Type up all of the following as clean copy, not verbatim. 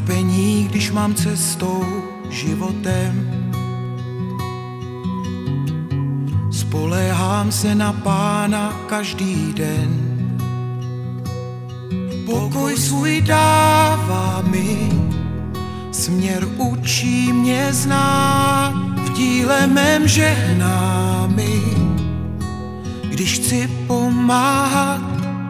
trápení, když mám cestou životem. Spoléhám se na Pána každý den. Pokoj svůj dává mi, směr učí mě znát, v díle mém žehná mi, když chci pomáhat.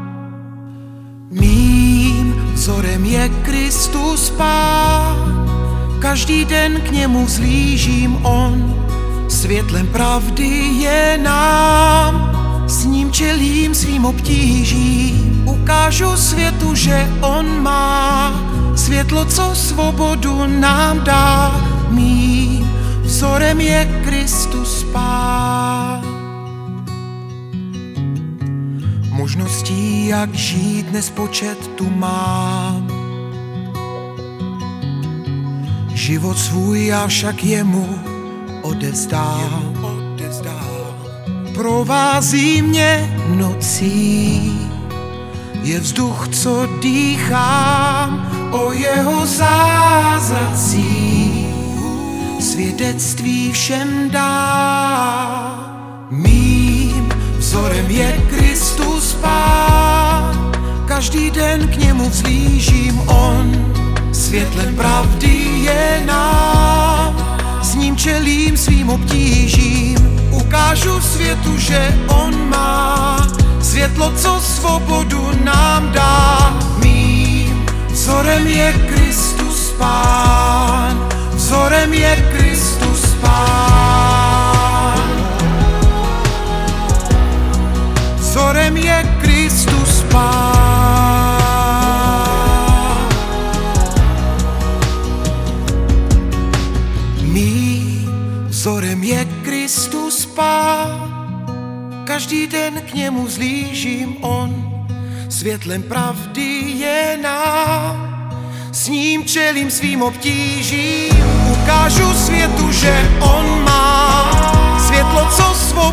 Mým vzorem je Kristus Pán, každý den k němu vzhlížím, on světlem pravdy je nám, s ním čelím svým obtížím. Ukážu světu, že on má světlo, co svobodu nám dá. Mým vzorem je Kristus Pán. Možností, jak žít, nespočet tu mám. Život svůj já však jemu odevzdám. Provází mě nocí, je vzduch, co dýchám, o jeho zázracích svědectví všem dá. Mým vzorem je Kristus Pán, každý den k němu vzhlížím, on světlem pravdy je nám, s ním čelím svým obtížím. Ukážu světu, že on má světlo, co svobodu nám dá. Mým vzorem je Kristus Pán, vzorem je Kristus Pán. Vzorem je Kristus Pán. Mým vzorem je Kristus Pán, každý den k němu vzhlížím, on světlem pravdy je nám, s ním čelím svým obtížím. Ukážu světu, že on má světlo, co svou